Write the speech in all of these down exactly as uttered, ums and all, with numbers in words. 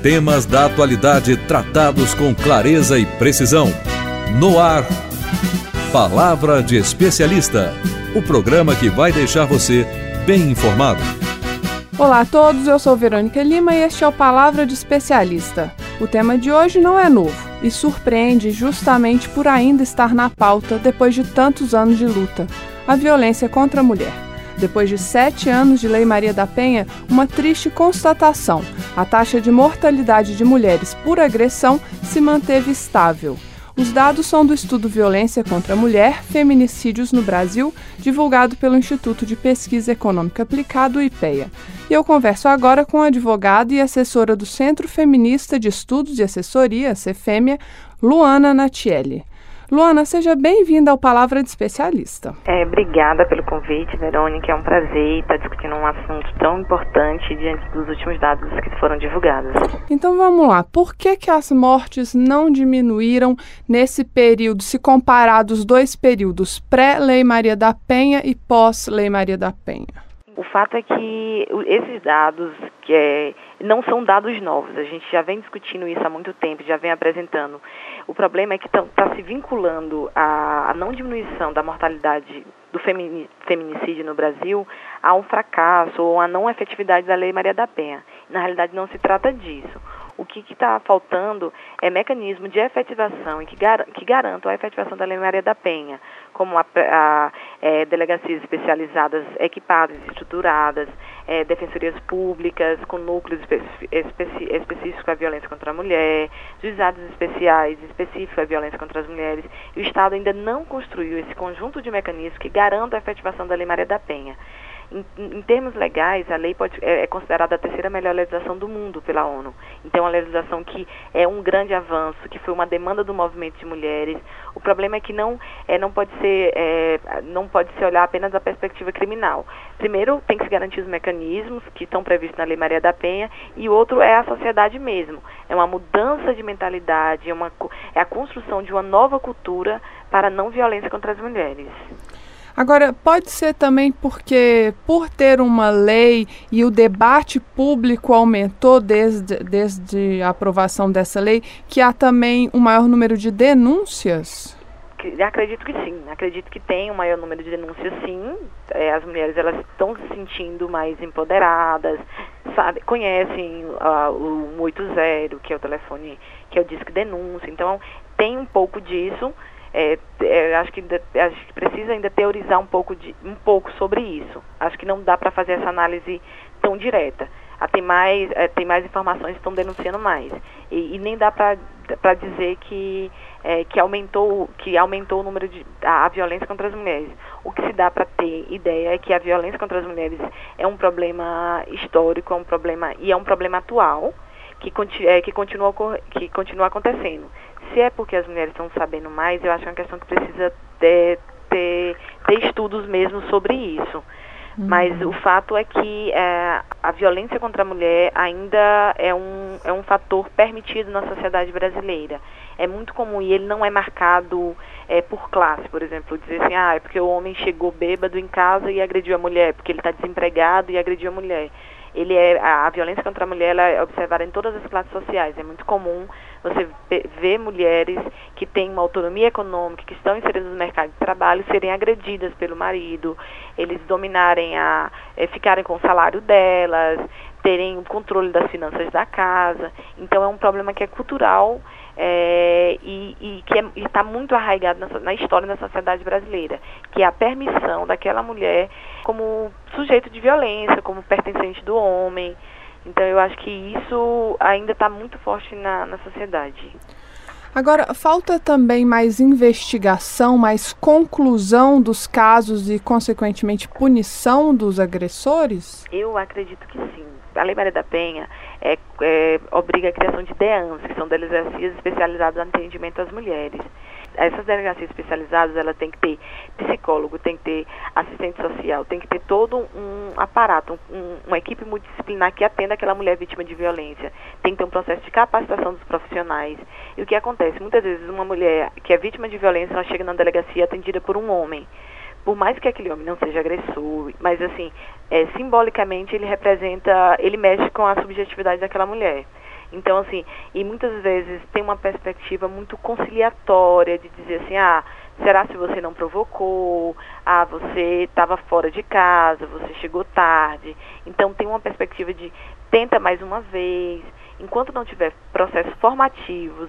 Temas da atualidade tratados com clareza e precisão. No ar, Palavra de Especialista, o programa que vai deixar você bem informado. Olá a todos, eu sou Verônica Lima e este é o Palavra de Especialista. O tema de hoje não é novo e surpreende justamente por ainda estar na pauta depois de tantos anos de luta: a violência contra a mulher. Depois de sete anos de Lei Maria da Penha, uma triste constatação: a taxa de mortalidade de mulheres por agressão se manteve estável. Os dados são do estudo Violência contra a Mulher, Feminicídios no Brasil, divulgado pelo Instituto de Pesquisa Econômica Aplicada, o IPEA. E eu converso agora com a advogada e assessora do Centro Feminista de Estudos e Assessoria, Cefêmea, Luana Natielli. Luana, seja bem-vinda ao Palavra de Especialista. É, obrigada pelo convite, Verônica. É um prazer estar discutindo um assunto tão importante diante dos últimos dados que foram divulgados. Então vamos lá. Por que que as mortes não diminuíram nesse período, se comparados os dois períodos, pré-Lei Maria da Penha e pós-Lei Maria da Penha? O fato é que esses dados que é, não são dados novos, a gente já vem discutindo isso há muito tempo, já vem apresentando. O problema é que está se vinculando a, a não diminuição da mortalidade do femini, feminicídio no Brasil a um fracasso ou a não efetividade da Lei Maria da Penha. Na realidade, não se trata disso. O que está faltando é mecanismo de efetivação e que, gar, que garantam a efetivação da Lei Maria da Penha, como a, a, é, delegacias especializadas equipadas, estruturadas, é, defensorias públicas com núcleos especi, especi, específicos à violência contra a mulher, juizados especiais específicos à violência contra as mulheres. E o Estado ainda não construiu esse conjunto de mecanismos que garantam a efetivação da Lei Maria da Penha. Em, em termos legais, a lei pode, é, é considerada a terceira melhor legislação do mundo pela ONU. Então, é uma legislação que é um grande avanço, que foi uma demanda do movimento de mulheres. O problema é que não, é, não, pode ser, é, não pode se olhar apenas da perspectiva criminal. Primeiro, tem que se garantir os mecanismos que estão previstos na Lei Maria da Penha, e o outro é a sociedade mesmo. É uma mudança de mentalidade, é, uma, é a construção de uma nova cultura para a não violência contra as mulheres. Agora, pode ser também porque, por ter uma lei e o debate público aumentou desde, desde a aprovação dessa lei, que há também um maior número de denúncias? Acredito que sim, acredito que tem um maior número de denúncias, sim. É, as mulheres elas estão se sentindo mais empoderadas, sabe, conhecem uh, o um oito zero, que é o telefone, que é o disque denúncia. Então, tem um pouco disso. É, é, acho, que ainda, acho que precisa ainda teorizar um pouco, de, um pouco sobre isso. Acho que não dá para fazer essa análise tão direta. Ah, tem, mais, é, tem mais informações que estão denunciando mais. E, e nem dá para dizer que, é, que, aumentou, que aumentou o número de a, a violência contra as mulheres. O que se dá para ter ideia é que a violência contra as mulheres é um problema histórico, é um problema, e é um problema atual que, é, que, continua, que continua acontecendo. Se é porque as mulheres estão sabendo mais, eu acho que é uma questão que precisa ter, ter, ter estudos mesmo sobre isso. Uhum. Mas o fato é que é, a violência contra a mulher ainda é um, é um fator permitido na sociedade brasileira. É muito comum e ele não é marcado é, por classe, por exemplo, dizer assim, ah, é porque o homem chegou bêbado em casa e agrediu a mulher, porque ele está desempregado e agrediu a mulher. Ele é, a, a violência contra a mulher ela é observada em todas as classes sociais. É muito comum você ver mulheres que têm uma autonomia econômica, que estão inseridas no mercado de trabalho, serem agredidas pelo marido, eles dominarem, a, é, ficarem com o salário delas, terem o controle das finanças da casa. Então é um problema que é cultural é, e, e que está muito arraigado na, na história da sociedade brasileira, que é a permissão daquela mulher como sujeito de violência, como pertencente do homem. Então eu acho que isso ainda está muito forte na, na sociedade. Agora, falta também mais investigação, mais conclusão dos casos e, consequentemente, punição dos agressores? Eu acredito que sim. A Lei Maria da Penha é, é, obriga a criação de D E A Ns, que são delegacias especializadas no atendimento às mulheres. Essas delegacias especializadas, ela tem que ter psicólogo, tem que ter assistente social, tem que ter todo um aparato, um, uma equipe multidisciplinar que atenda aquela mulher vítima de violência. Tem que ter um processo de capacitação dos profissionais. E o que acontece? Muitas vezes uma mulher que é vítima de violência, ela chega na delegacia atendida por um homem. Por mais que aquele homem não seja agressor, mas assim, é, simbolicamente ele representa, ele mexe com a subjetividade daquela mulher. Então, assim, e muitas vezes tem uma perspectiva muito conciliatória de dizer assim, ah, será se você não provocou? Ah, você estava fora de casa, você chegou tarde. Então, tem uma perspectiva de tenta mais uma vez. Enquanto não tiver processos formativos,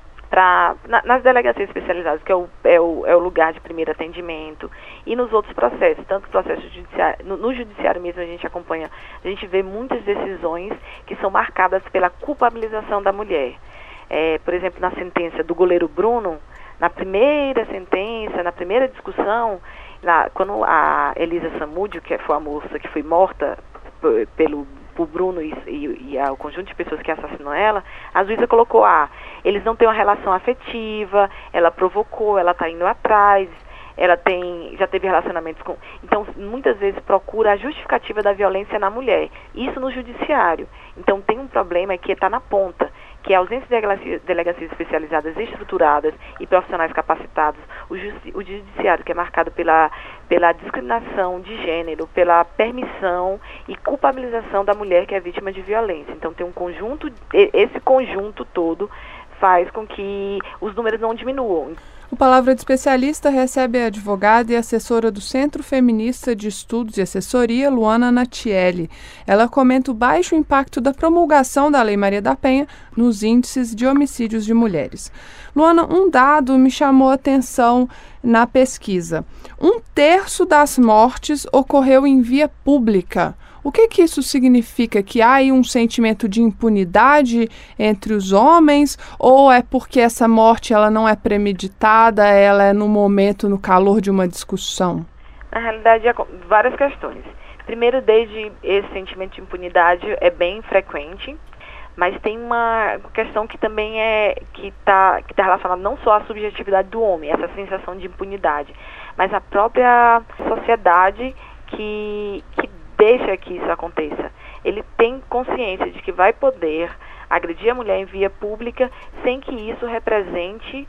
Pra, na, nas delegacias especializadas, que é o, é, o, é o lugar de primeiro atendimento, e nos outros processos, tanto processo judiciário, no, no judiciário mesmo a gente acompanha, a gente vê muitas decisões que são marcadas pela culpabilização da mulher. É, por exemplo, na sentença do goleiro Bruno, na primeira sentença, na primeira discussão, na, quando a Elisa Samúdio, que foi a moça que foi morta p- pelo o Bruno e, e, e a, o conjunto de pessoas que assassinou ela, a juíza colocou, ah, eles não têm uma relação afetiva, ela provocou, ela está indo atrás, ela tem, já teve relacionamentos com... Então, muitas vezes procura a justificativa da violência na mulher. Isso no judiciário. Então, tem um problema que está na ponta, que é a ausência de delegacias, delegacias especializadas, estruturadas e profissionais capacitados. O, justi, o judiciário, que é marcado pela, pela discriminação de gênero, pela permissão e culpabilização da mulher que é vítima de violência. Então, tem um conjunto, esse conjunto todo faz com que os números não diminuam. O Palavra de Especialista recebe a advogada e assessora do Centro Feminista de Estudos e Assessoria, Luana Natielli. Ela comenta o baixo impacto da promulgação da Lei Maria da Penha nos índices de homicídios de mulheres. Luana, um dado me chamou a atenção na pesquisa. Um terço das mortes ocorreu em via pública. O que que isso significa? Que há aí um sentimento de impunidade entre os homens, ou é porque essa morte ela não é premeditada, ela é no momento, no calor de uma discussão? Na realidade, há várias questões. Primeiro, desde esse sentimento de impunidade é bem frequente, mas tem uma questão que também é que está que tá relacionada não só à subjetividade do homem, essa sensação de impunidade, mas à própria sociedade que, que deixa que isso aconteça. Ele tem consciência de que vai poder agredir a mulher em via pública sem que isso represente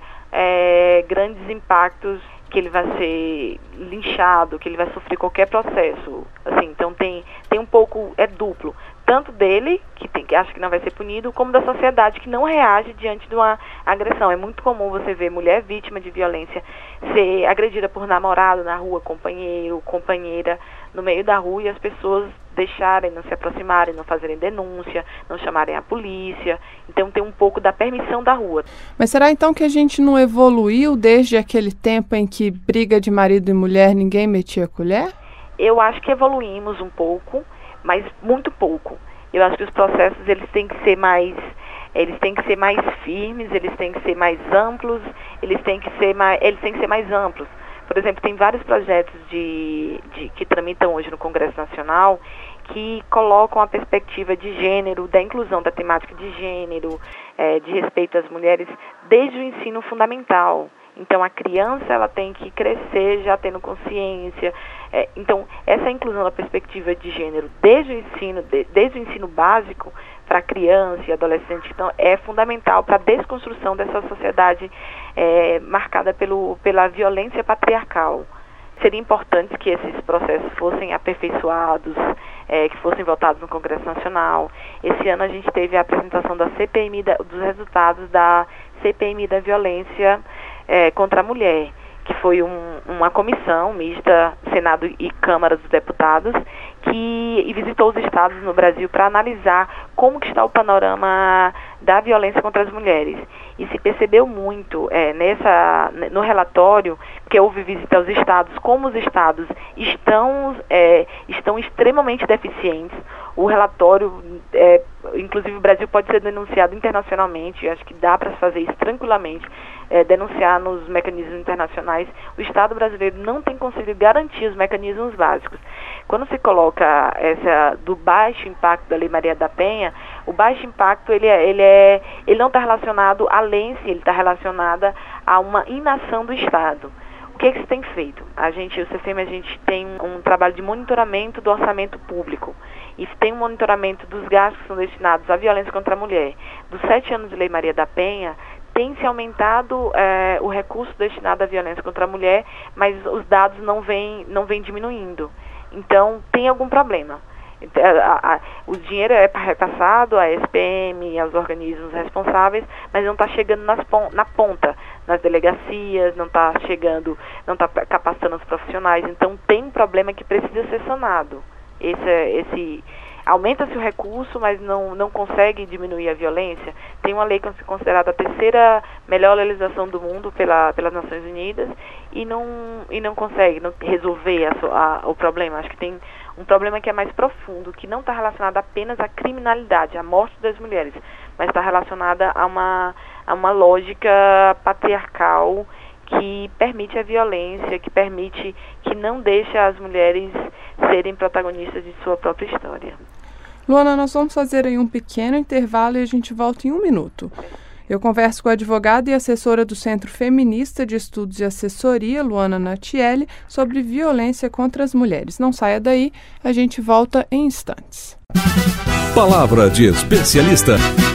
é, grandes impactos, que ele vai ser linchado, que ele vai sofrer qualquer processo. Assim, então tem, tem um pouco, é duplo, tanto dele, que, tem, que acha que não vai ser punido, como da sociedade, que não reage diante de uma agressão. É muito comum você ver mulher vítima de violência ser agredida por namorado na rua, companheiro, companheira, no meio da rua, e as pessoas deixarem, não se aproximarem, não fazerem denúncia, não chamarem a polícia. Então tem um pouco da permissão da rua. Mas será então que a gente não evoluiu desde aquele tempo em que briga de marido e mulher ninguém metia a colher? Eu acho que evoluímos um pouco, mas muito pouco. Eu acho que os processos eles têm que ser mais, eles têm que ser mais firmes, eles têm que ser mais amplos, eles têm que ser mais, eles têm que ser mais amplos. Por exemplo, tem vários projetos de, de, que tramitam hoje no Congresso Nacional que colocam a perspectiva de gênero, da inclusão da temática de gênero, é, de respeito às mulheres, desde o ensino fundamental. Então, a criança ela tem que crescer já tendo consciência. É, então, essa inclusão da perspectiva de gênero desde o ensino, de, desde o ensino básico para a criança e adolescente, então, é fundamental para a desconstrução dessa sociedade é, marcada pelo, pela violência patriarcal. Seria importante que esses processos fossem aperfeiçoados, é, que fossem votados no Congresso Nacional. Esse ano a gente teve a apresentação da C P M, da, dos resultados da C P M da violência é, contra a mulher, que foi um, uma comissão mista, Senado e Câmara dos Deputados, que e visitou os estados no Brasil para analisar como que está o panorama da violência contra as mulheres. E se percebeu muito é, nessa, no relatório, que houve visita aos estados, como os estados estão, é, estão extremamente deficientes. O relatório, é, inclusive o Brasil pode ser denunciado internacionalmente, eu acho que dá para fazer isso tranquilamente, é, denunciar nos mecanismos internacionais. O Estado brasileiro não tem conseguido garantir os mecanismos básicos. Quando se coloca essa do baixo impacto da Lei Maria da Penha, o baixo impacto ele, é, ele, é, ele não está relacionado à lei em si, ele está relacionado a uma inação do Estado. O que, é que se tem feito? A gente, o C F M, a gente tem um, um trabalho de monitoramento do orçamento público e tem um monitoramento dos gastos que são destinados à violência contra a mulher. Dos sete anos de Lei Maria da Penha, tem se aumentado é, o recurso destinado à violência contra a mulher, mas os dados não vêm não vêm diminuindo. Então, tem algum problema. A, a, o dinheiro é repassado à S P M, aos organismos responsáveis, mas não está chegando nas, na ponta, nas delegacias, não está chegando, não está capacitando os profissionais. Então tem um problema que precisa ser sanado. Esse, esse aumenta-se o recurso, mas não, não consegue diminuir a violência. Tem uma lei considerada a terceira melhor legislação do mundo pela, pelas Nações Unidas e não, e não consegue não resolver a, a, o problema. Acho que tem um problema que é mais profundo, que não está relacionado apenas à criminalidade, à morte das mulheres, mas está relacionada a uma, a uma lógica patriarcal que permite a violência, que permite, que não deixa as mulheres serem protagonistas de sua própria história. Luana, nós vamos fazer aí um pequeno intervalo e a gente volta em um minuto. Eu converso com a advogada e assessora do Centro Feminista de Estudos e Assessoria, Luana Natielli, sobre violência contra as mulheres. Não saia daí, a gente volta em instantes. Palavra de especialista.